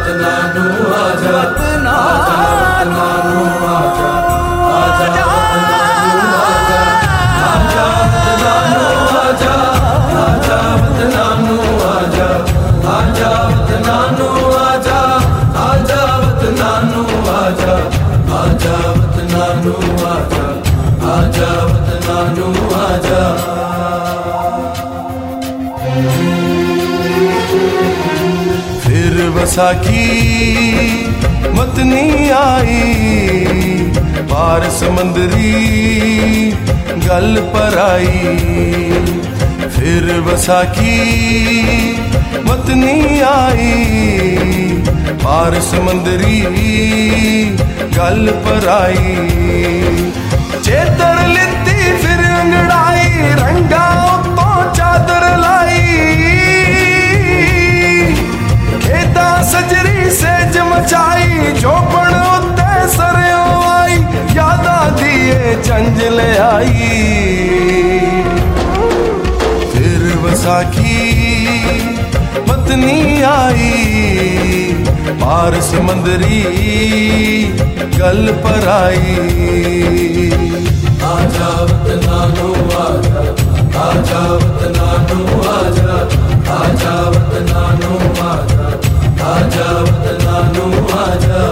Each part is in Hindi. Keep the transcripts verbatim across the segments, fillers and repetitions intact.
वतनानू आजा, आजा वतनानू आजा, आजा वतनानू आजा, आजा वतनानू आजा, आजा वतनानू आजा, आजा वतनानू आजा, आजा वतनानू आजा, आजा वतनानू आजा। फिर वसाखी वतनी आई, पार समंदरी गल पर आई। फिर वसाखी वतनी आई, पार समंदरी गल पर आई। चेतर लिती फिर अंगड़ाई, रंगा उत्तों चादर लाई। खेता सजरी सेज मचाई, चौपड़ उत्ते सरयों आई। यादा दिए चंज ले आई। फिर वसाखी वतनी आई, पार समंदरी गल पर आई। आजा वतनानू आजा, आजा वतनानू आजा, आजा वतनानू आजा, आजा वतनानू आजा।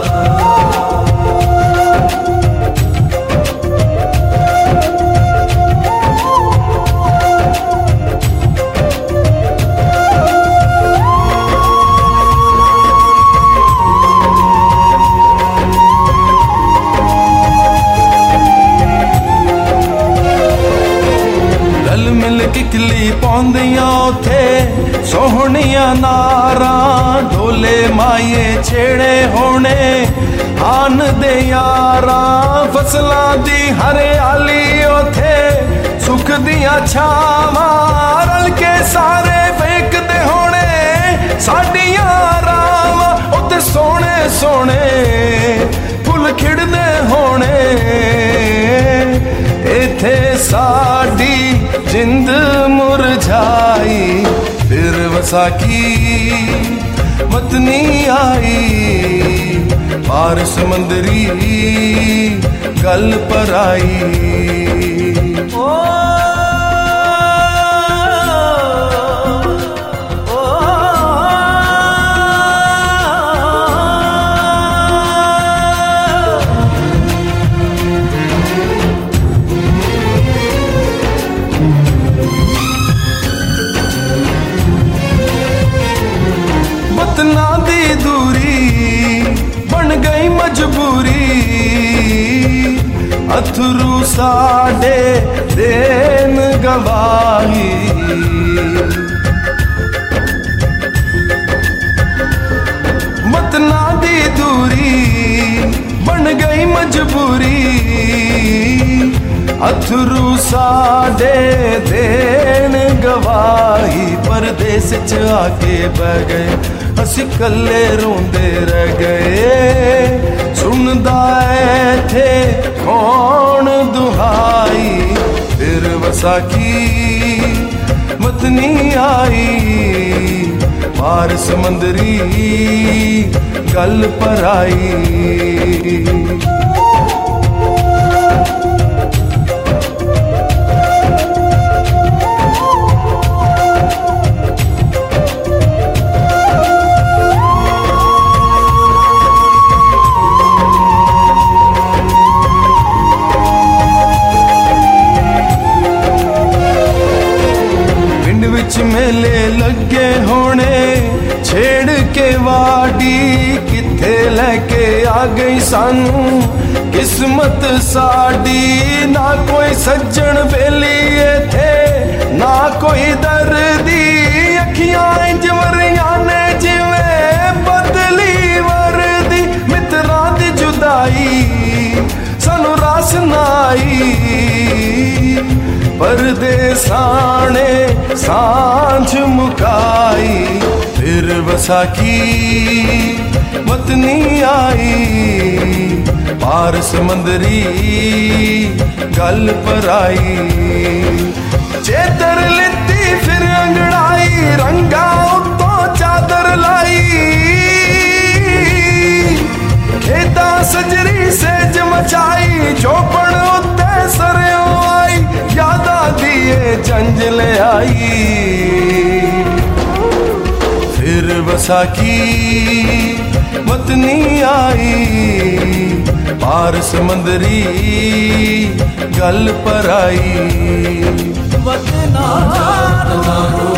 किकली पौंदियां उथे सोहनियां नारा, ढोले माये छेड़े होने आन दे यारा। फसलां दी हरियाली उथे सुख दियां छावां, रल के सारे वेखदे होने साडियां रावां। उते सोने सोने फुल खिड़दे होने, इथे साडी जिंद मुरझाई। फिर वसाखी वतनी आई, पार समंदरी गल पर आई। ओ वतना दी दूरी बन गई मजबूरी, अथरू साडे देन गवाही। वतना दी दूरी बन गई मजबूरी, अथरू साडे देन गवाही। परदेस च आके बह गए, असी कल्ले रोंदे रह गए। सुनदा थे कौन दुहाई। फिर वसाखी वतनी आई, पार समंदरी गल पर आई। मेले लगे होने छेड़ के वाडी, किथे लेके आ गई सानू किस्मत साडी। ना कोई सज्जन बेली थे, ना कोई दर्दी। अखियां इंज वरियां ने जिवें बदली वर्दी। मित्रां दी जुदाई सानू रास नाई, परदेसाने सांझ मुकाई। फिर वसाखी वतनी आई, पार समंदरी गल पर आई। चेतर लिती फिर अंगड़ाई, रंगा उत्तों चादर लाई। ले आई। फिर वसाखी वतनी आई, पार समंदरी गल पर आई। वतना